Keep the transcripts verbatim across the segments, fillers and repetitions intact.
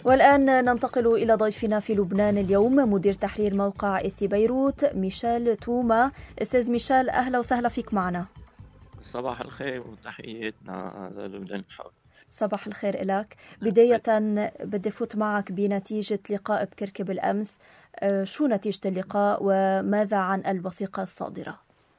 والآن ننتقل إلى ضيفنا في لبنان اليوم، مدير تحرير موقع إيسي بيروت ميشيل توما. أستاذ ميشيل، أهلا وسهلا فيك معنا. صباح الخير وتحياتنا للبنان الحر. صباح الخير لك. بداية بدي فوت معك بنتيجة لقاء بكركب الأمس. شو نتيجة اللقاء وماذا عن الوثيقة الصادرة؟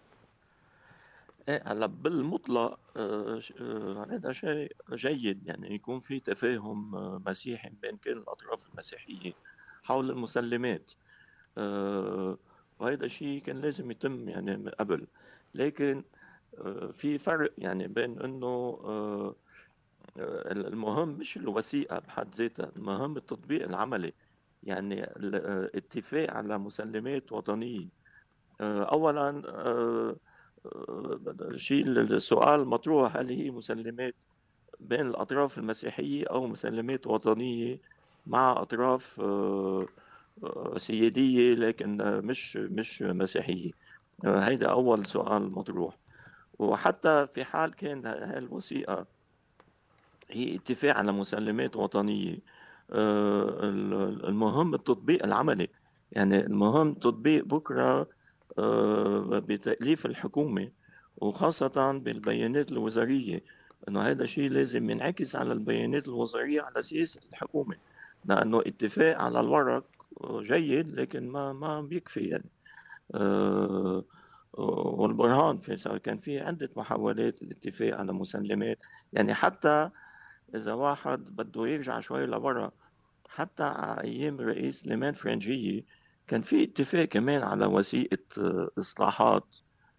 ايه هلا بالمطلق هذا شيء جيد، يعني يكون في تفاهم آه، مسيحي بين كل الأطراف المسيحية حول المسلمات، آه، وهذا شيء كان لازم يتم يعني من قبل. لكن آه، في فرق يعني بين انه آه، آه، المهم مش الوثيقة بحد ذاتها، المهم التطبيق العملي. يعني الاتفاق على مسلمات وطنية. آه، أولا آه، آه، شيء السؤال المطروح، هل هي مسلمات بين الأطراف المسيحية أو مسلمات وطنية مع أطراف آه، آه، سيادية لكن آه، مش مش مسيحية؟ آه، هيدا أول سؤال مطروح. وحتى في حال كان هاي الوثيقة هي اتفاق على مسلمات وطنية، آه، المهم التطبيق العملي. يعني المهم تطبيق بكرة آه، بتأليف الحكومة، وخاصة بالبيانات الوزارية، انه هذا الشيء لازم ينعكس على البيانات الوزارية على سياسة الحكومة. لانه اتفاق على الورق جيد لكن ما ما بيكفي يعني. آه، والبرهان في كان في عدة محاولات الاتفاق على مسلمات. يعني حتى إذا واحد بده يرجع شوي لورا، حتى على أيام الرئيس سليمان فرنجية كان في اتفاق كمان على وثيقة آه، إصلاحات.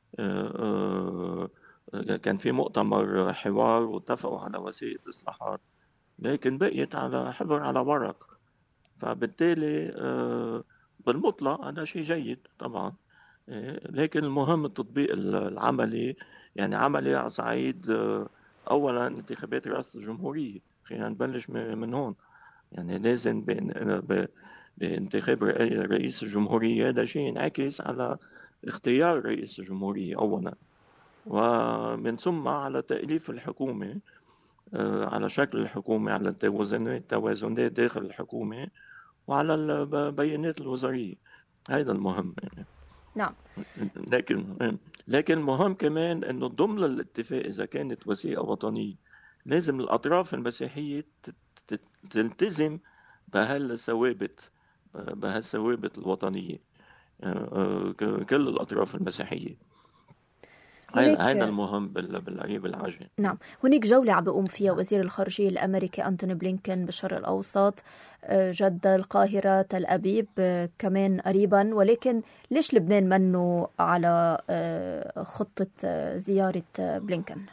آه، آه، كان في مؤتمر حوار واتفقوا على وثيقة إصلاحات، لكن بقيت على حبر على ورق. فبالتالي آه، بالمطلق هذا شيء جيد طبعا، آه، لكن المهم التطبيق العملي. يعني عملي على صعيد آه، أولا انتخابات رئاسة الجمهورية. خلينا نبلش من هون. يعني لازم بين- بانتخاب رئيس الجمهورية هذا شيء ينعكس على اختيار رئيس الجمهورية أولا، ومن ثم على تأليف الحكومة، آه، على شكل الحكومة، على التوازنات توازنات داخل الحكومة، وعلى البيانات الوزارية. هذا المهم يعني. نعم. لكن لكن مهم كمان انه ضمن الاتفاق اذا كانت وثيقة وطنية لازم الاطراف المسيحية تلتزم بهالثوابت بهالثوابت الوطنية. كل الاطراف المسيحية. هذا هناك المهم بالقريب العاجل. نعم هناك جولة عم بيقوم فيها وزير الخارجية الأمريكي أنتوني بلينكن بالشرق الأوسط، جدة، القاهرة، تل أبيب كمان قريبا، ولكن ليش لبنان منه على خطة زيارة بلينكن؟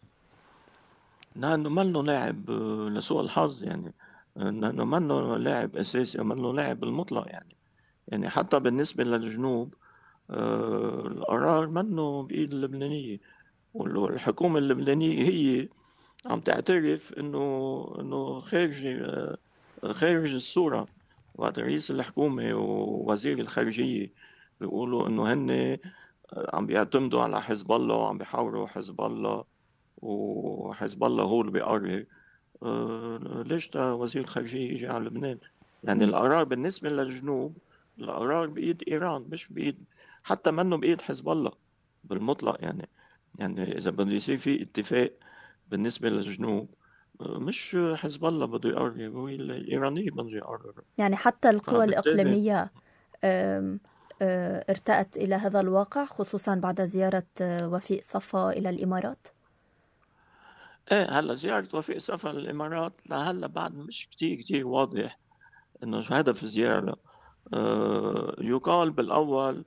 لأنه منه لاعب لسوء الحظ يعني. لأنه منه لاعب أساسي ومنه لاعب بالمطلق يعني. يعني حتى بالنسبة للجنوب آه، القرار منه بإيد اللبنانية، والحكومة اللبنانية هي عم تعترف إنه إنه خارج آه، خارج الصورة. وقت رئيس الحكومة ووزير الخارجية بيقولوا إنه هن آه، عم بيعتمدوا على حزب الله وعم بيحاوروا حزب الله، وحزب الله هو اللي بيقرر. آه، ليش تا وزير الخارجية يجي على لبنان؟ يعني القرار بالنسبة للجنوب القرار بإيد إيران، مش بإيد، حتى منه بإيد حزب الله بالمطلق يعني. يعني إذا بده يصير في اتفاق بالنسبة للجنوب آه، مش حزب الله بده يقرر، هو الإيرانيين بده يقرروا. يعني حتى القوى فبالتالي الإقليمية ارتأت إلى هذا الواقع، خصوصا بعد زيارة وفيق صفا إلى الإمارات. ايه هلا زيارة وفيق صفا للإمارات لهلا بعد مش كتير كتير واضح إنه شو هدف الزيارة. آه، يقال بالأول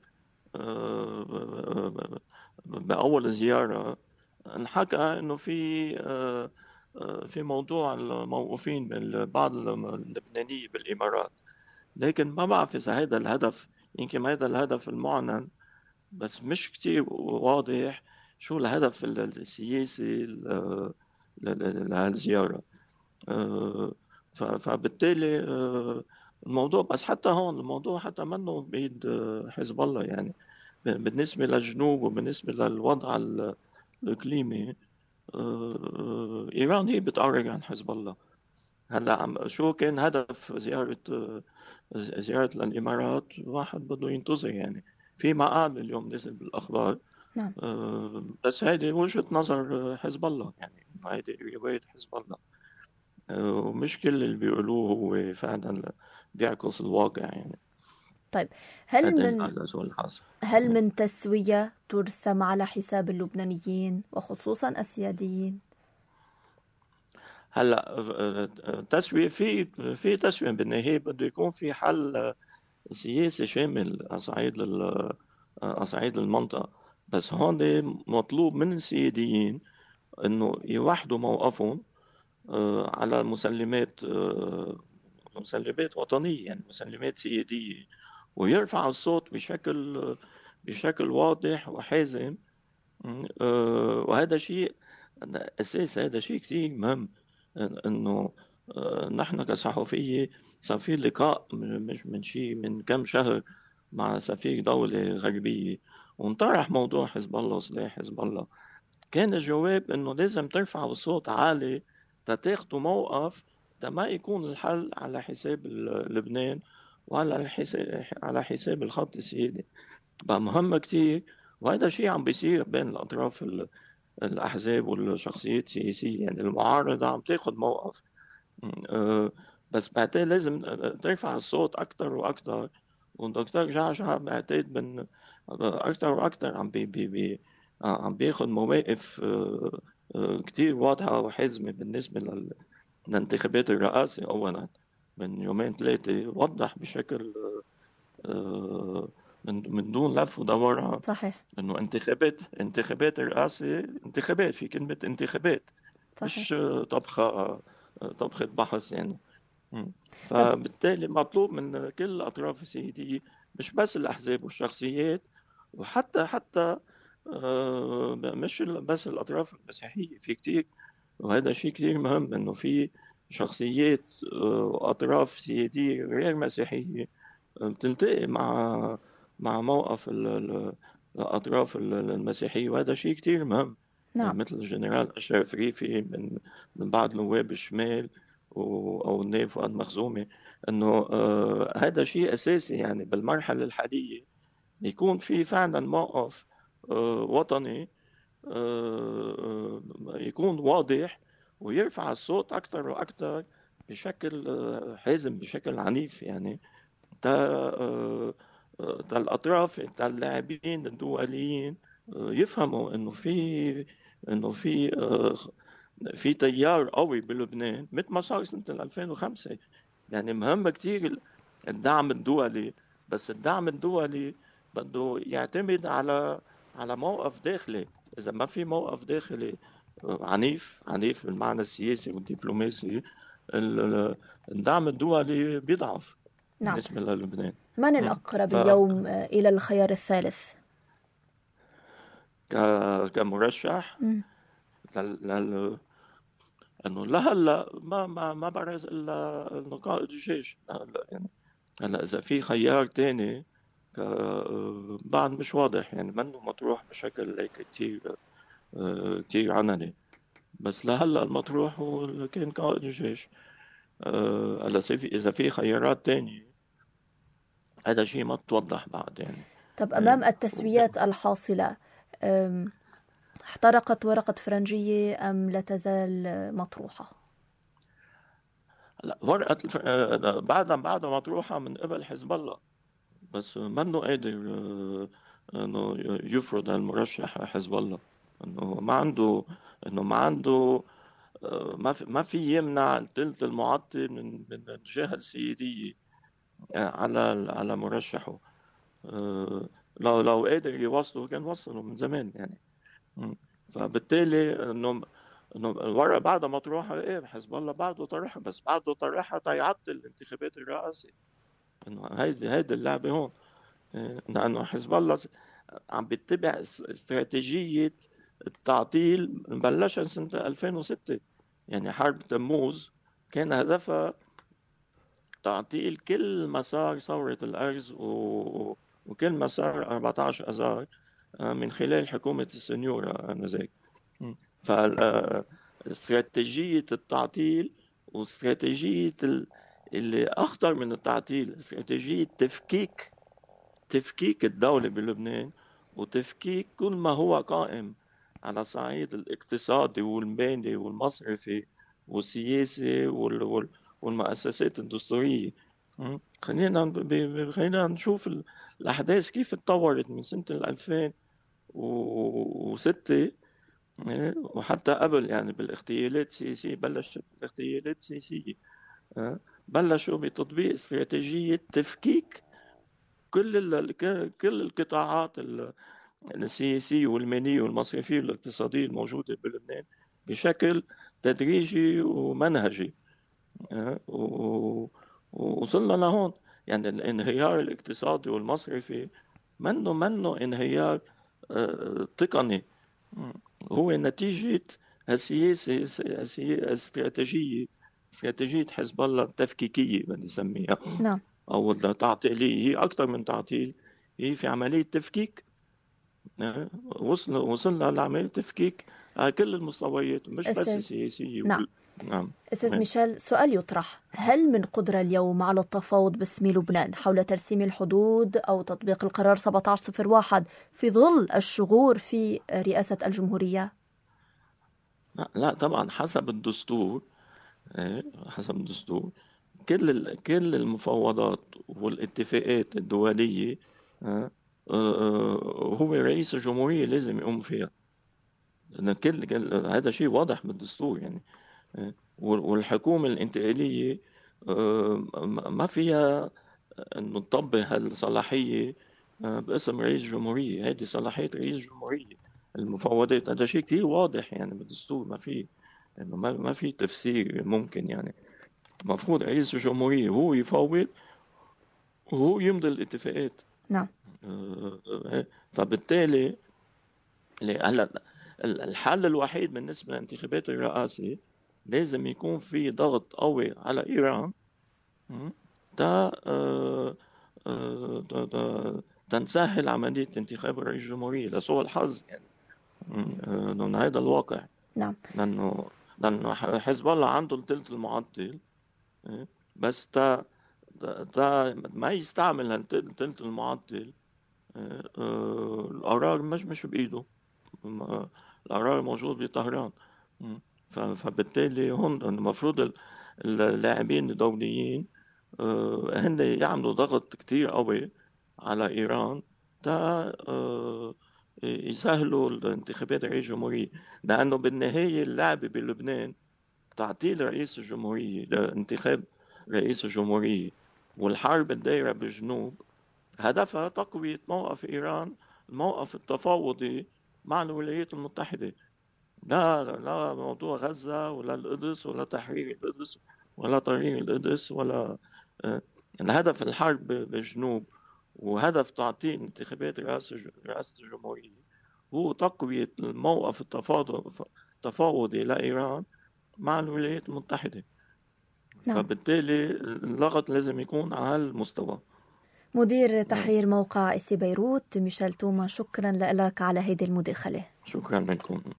آه، بأول زيارة انحكى إنه في آه، آه، في موضوع الموقوفين من بعض اللبنانية بالإمارات، لكن ما بعرف إذا هذا الهدف، يمكن هذا الهدف المعلن، بس مش كتير واضح شو الهدف السياسي ل- ل- لهالزيارة. آه، ف- فبالتالي آه، الموضوع، بس حتى هون الموضوع حتى منه بإيد آه، حزب الله يعني. بالنسبة للجنوب وبالنسبة للوضع ال- الإقليمي آه، إيران هي بتقرر عن حزب الله. هلا عم شو كان هدف زيارة زيارة للإمارات؟ واحد بده ينتظر يعني. في مقال اليوم نزل بالأخبار، نعم. آه، بس هيدي وجهة نظر حزب الله، يعني هيدي رواية حزب الله، آه، ومش كل اللي بيقولوه هو فعلا بيعكس الواقع يعني. طيب، هل هذا من الأسوأ الحاصل. هل من تسوية ترسم على حساب اللبنانيين وخصوصا السياديين؟ هلا آه، آه، تسوية، في في تسوية بالنهاية بده يكون في حل سياسي شامل على صعيد ال- على صعيد المنطقة. بس هون مطلوب من السياديين انه يوحدوا موقفهم آه، على مسلمات آه، مسلمات وطنية، يعني مسلمات سيادية، ويرفع الصوت بشكل بشكل واضح وحازم. آه، وهذا شيء أساس، هذا شيء كثير مهم. إنه آه، نحن كصحفية صار في لقاء من- مش من شيء من كم شهر مع سفير دولة غربية، وانطرح موضوع حزب الله وسلاح حزب الله. كان الجواب إنه لازم ترفعوا الصوت عالي تتاخدوا موقف، تا ما يكون الحل على حساب ال- لبنان، وعلى الحساب على حساب الخط السيادي. بقى مهم كتير، وهذا شيء عم بيصير بين الأطراف ال- الأحزاب والشخصيات السياسية، يعني المعارضة عم تاخد موقف. أه، بس بعدين لازم ترفع الصوت أكتر وأكتر. والدكتور جعجع بعتقد من أكتر وأكتر عم بي بي بي آه، عم بياخد مواقف أه، أه، كتير واضحة وحازمة بالنسبة لل- للانتخابات الرئاسة. أولا من يومين ثلاثة وضح بشكل أه، من من دون لف ودوران صحيح. انه انتخابات انتخابات الرئاسة انتخابات، في كلمة انتخابات، صحيح. مش طبخة طبخة بحث يعني. مم. طب فبالتالي مطلوب من كل الأطراف السياسية، مش بس الأحزاب والشخصيات، وحتى حتى آه، مش بس الأطراف المسيحية، في كتير، وهذا شيء كتير مهم، إنه في شخصيات آه، وأطراف سيادية غير مسيحية بتلتقي مع مع موقف ال- ال- الأطراف ال- المسيحية، وهذا شيء كتير مهم. يعني نعم. مثل الجنرال أشرف ريفي من من بعض نواب الشمال، و- أو النائب فؤاد مخزومي، إنه آه هذا شيء أساسي يعني بالمرحلة الحالية، يكون في فعلا موقف آه وطني، آه آه، يكون واضح، ويرفع الصوت أكثر وأكثر بشكل آه، حازم، بشكل عنيف يعني. تا آه، آه، تا الأطراف، تا اللاعبين الدوليين آه، يفهموا إنه في إنه في آه، في تيار قوي بلبنان، مثل ما صار سنة ألفين وخمسة. يعني مهم كتير الدعم الدولي، بس الدعم الدولي بده يعتمد على على موقف داخلي. إذا ما في موقف داخلي آه، عنيف عنيف بالمعنى السياسي والدبلوماسي، ال- ال- الدعم الدولي بيضعف نعم. بالنسبة للبنان. من مم. الأقرب ف اليوم آه، إلى الخيار الثالث؟ ك- كمرشح مم. لل... لل... انه لهلا ما ما ما برز الا انه قائد الجيش هلا يعني. هلا اذا في خيار تاني ك... بعد مش واضح، يعني منه مطروح بشكل هيك كتير كتير علني. بس لهلا المطروح هو كان قائد الجيش. آه، هلا في اذا في خيارات تانية، هذا شيء ما توضح بعد يعني. طب أمام يعني التسويات الحاصلة، أم، احترقت ورقة فرنجية أم لا تزال مطروحة؟ هلا ورقة الف... آه، بعدها بعدها مطروحة من قبل حزب الله، بس منه قادر آه، انه يفرض المرشح حزب الله. انه ما عنده انه ما عنده آه، ما في ما في يمنع الثلث المعطل من من الجهة السيادية آه، على على مرشحه. آه، لو لو قادر يوصله كان وصله من زمان يعني. مم. فبالتالي انه انه الورقه بعدها مطروحه، ايه حزب الله بعده طرحها، بس بعده طرحها تيعطل انتخابات الرئاسه. انه هيدي هيدي اللعبه هون. إيه، لانه حزب الله عم بيتبع اس- استراتيجيه التعطيل بلشها سنه ألفين وستة. يعني حرب تموز كان هدفها تعطيل كل مسار ثورة الأرز و... وكل مسار أربعة عشر أذار آه، من خلال حكومة السنيورة آنذاك. فاستراتيجية التعطيل واستراتيجية اللي أخطر من التعطيل استراتيجية تفكيك تفكيك الدولة بلبنان وتفكيك كل ما هو قائم على صعيد الاقتصادي والمالي والمصرفي والسياسي والمؤسسات الدستورية. خلينا خلينا نشوف الأحداث كيف تطورت من سنة ألفين وستة وحتى قبل، يعني بالاغتيالات السياسية. بلشت الاغتيالات السياسية، بلشوا بتطبيق استراتيجية تفكيك كل كل القطاعات السياسية والمالية والمصرفية والاقتصادية الموجودة بلبنان بشكل تدريجي ومنهجي. ووصلنا لهون، يعني الانهيار الاقتصادي والمصرفي منه منه انهيار تقني، هو نتيجة السياسة الاستراتيجية استراتيجية حزب الله التفكيكية بدي اسميها. نعم. أو التعطيلية، هي أكثر من تعطيل، هي في عملية تفكيك. وصلنا وصلنا لعملية تفكيك على كل المستويات، مش بس السياسية. نعم. وال... نعم. أستاذ ميشيل، سؤال يطرح: هل من قدرة اليوم على التفاوض باسم لبنان حول ترسيم الحدود أو تطبيق القرار سبعة عشر صفر واحد في ظل الشغور في رئاسة الجمهورية؟ لا, لا طبعا حسب الدستور، حسب الدستور كل كل المفاوضات والاتفاقات الدولية هو رئيس الجمهورية لازم يقوم فيها. كل هذا شيء واضح بالدستور يعني. والحكومة الانتقالية ما فيها انه تطبق هالصلاحية باسم رئيس الجمهورية. هذه صلاحية رئيس الجمهورية المفاوضات. هذا شيء كتير واضح يعني بالدستور، ما في انه ما ما في تفسير ممكن. يعني مفروض رئيس الجمهورية هو يفاوض وهو يمضي الاتفاقات. نعم. فبالتالي هلا الحل الوحيد بالنسبة لانتخابات الرئاسة لازم يكون في ضغط قوي على إيران تا تنسهل عملية انتخاب رئيس الجمهورية لسوء الحظ يعني. لأن هذا الواقع. نعم. لأنه لأنه حزب الله عنده الثلث المعطل، بس تا تا ما يستعمل هالثلث المعطل. القرار مش مش بإيده، القرار موجود بطهران. فبالتالي هون المفروض اللاعبين الدوليين هن يعملوا ضغط كتير قوي على إيران تا يسهلوا الانتخابات رئيس الجمهورية. لأنه بالنهاية اللعبة بلبنان تعطيل رئيس الجمهورية لانتخاب رئيس الجمهورية والحرب الدايرة بالجنوب هدفها تقوية موقف إيران، الموقف التفاوضي مع الولايات المتحدة. لا لا موضوع غزة ولا القدس ولا تحرير القدس ولا تحرير القدس ولا الهدف الحرب بالجنوب. وهدف تعطيل انتخابات رئاسة الجمهورية هو تقوية الموقف التفاوضي لإيران مع الولايات المتحدة. نعم. فبالتالي اللغط لازم يكون على هالمستوى. مدير تحرير موقع إس بيروت ميشيل توما، شكرا لك على هذه المداخلة. شكرا لكم.